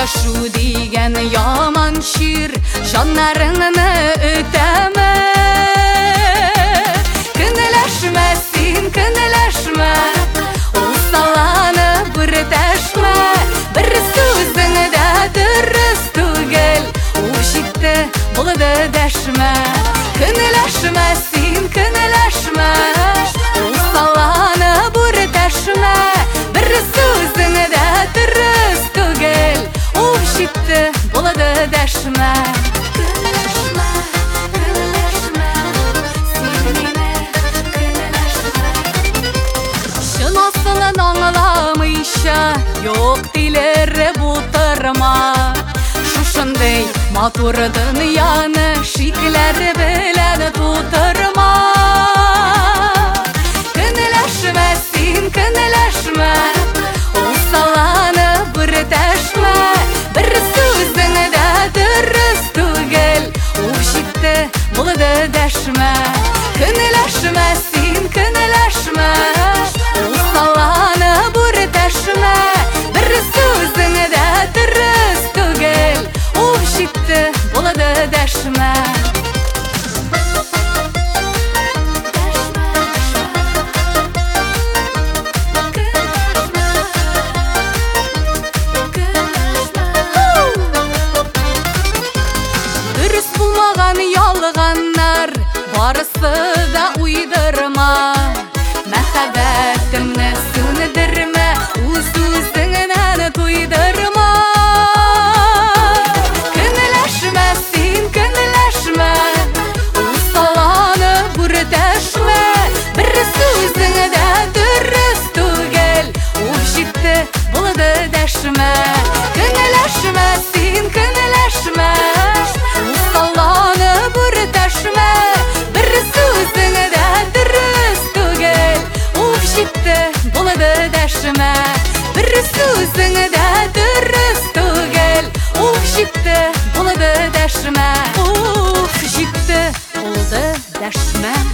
Ашу деген яман шир жаннарыңны өтәме. Кінәләшмә син, кінәләшмә, ул саланы бір тәшмә. Бір сүзің дә дұрыс түгел, ул җитте булды дәшмә. Кінәләшмә син, кінәләшмә, ул саланы бір тәшмә. Бір сүзің дә дұрыс түгел, ул җитте булды дәшмә. Аңламыйша yok dilere бултырма. Шушындай матур дөньяны шикләр белән тутырма. Көнләшмә син, көнләшмә, ул саланы бір тәшмә. Бір сүзең дә дөрес түгел, ул җитте булды дәшмә. Көнләшмә син, көнләшмә, ул саланы бір тәшмә. Бір сүзең дә дөрес түгел, ул җитте булды дәшмә. Дөрес булмаган ялганнар барысы да уйдырма. Мәхәббәтемне сүндермә, үз сүзеңнән туйдырма. Көнләшмә син, көнләшмә, ул саланы бүр тәшмә. Бір сүзең дә дөрес түгел, ул җитте булды дәшмә. Көнләшмә син, көнләшмә, ул саланы бүр тәшмә. Бір сүзең дә дөрес түгел, ул җитте булды дәшмә. Бір сүзең дә дөрес түгел, ул җитте булды дәшмә. Ул җитте булды дәшмә.